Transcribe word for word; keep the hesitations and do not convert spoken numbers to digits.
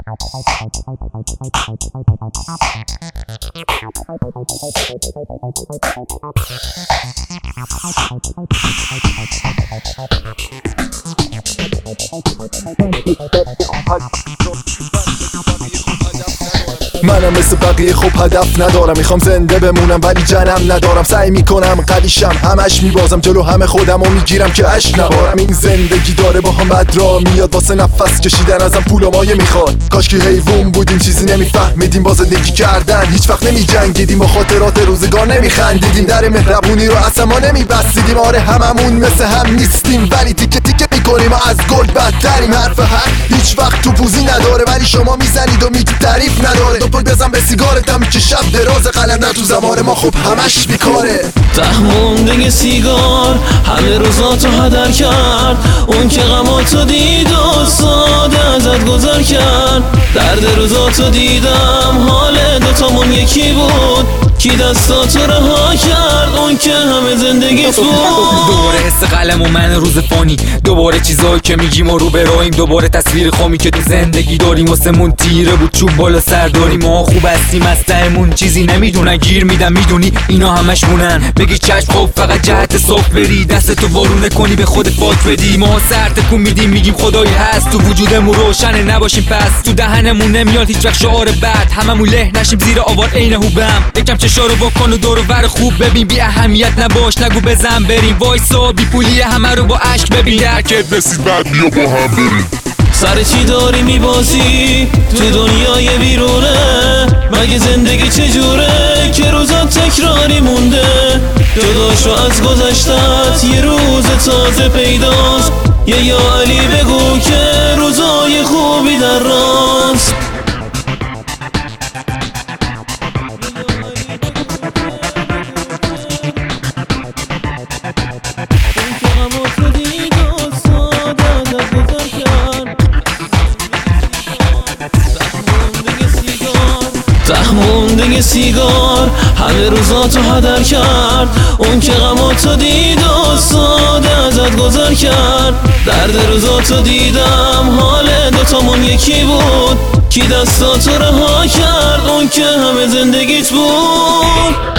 منم مثل بقیه خوب هدف ندارم، میخوام زنده بمونم ولی جنم ندارم. سعی میکنم قدیشم همش میبازم جلو همه خودم و میگیرم که اشک نبارم. این زندگی داره با هم بد را میاد، واسه نفس کشیدن ازم پول و مایه میخواد. کاش که حیوون بودیم چیزی نمیفهمیدیم، با زندگی کردن هیچ وقت نمیجنگیدیم و خاطرات روزگار نمیخندیدیم. در مهربونی رو اصلا ما نمیبستیدیم. آره هممون مثل هم نیستیم ولی تیکه تیکه میکنیم و از گل بدتریم. حرف حق هیچ وقت تو پوزی نداره ولی شما میزنید و میگی تعریف نداره. دوپل بزن به سیگارتم که شب دراز قلندر تو زمان ما خب همش بیکاره. تهمونده سیگار همه روزاتو هدر کرد، اون که غماتو دید و ساده ازت گذر کرد. درد روزاتو دیدم حال دوتامون یکی بود، کی دستاتو رها کرد اون که همه زندگیت بود. دوباره حس قلم و من روز فانی، دوباره چیزایی که میگیم و رو براییم، دوباره تصویر خامی که تو زندگی داریم. واسمون تیره بود چوب بالا سر داریم، ما خوب هستیم از تهمون چیزی نمیدونن. گیر میدم میدونی اینا همش مونن، بگی چشم خب فقط جهت صبح بری، دستتو وارونه کنی به خودت فاک بدی. ما سر تکون میدیم میگیم خدایی هست، تو وجودمون روشنه نباشیم پس، تو دهنمون نمیاد هیچ وقت شعار بد. هممون له نشیم زیر آوار عین هوبم، یکم چشارو بکن و دور و بر خوب ببین، بی اهمیت نباش نگو بزن بریم. وایسا بی پولی همه رو با اشک ببین، درکت رسید بعد بیا با هم بریم. سر چی داری میبازی تو دنیای بیرونه؟ مگه زندگی چجوره که روزات تکراری مونده؟ جدا شو از گذشتت یه روز تازه پیداست، یه یا علی بگو که روزای خوبی در راست. تهمونده سیگار همه روزاتو هدر کرد، اون که غماتو دید و ساده ازت گذر کرد. درد روزاتو دیدم حال دوتامون یکی بود، کی دستاتو رها کرد اون که همه زندگیت بود.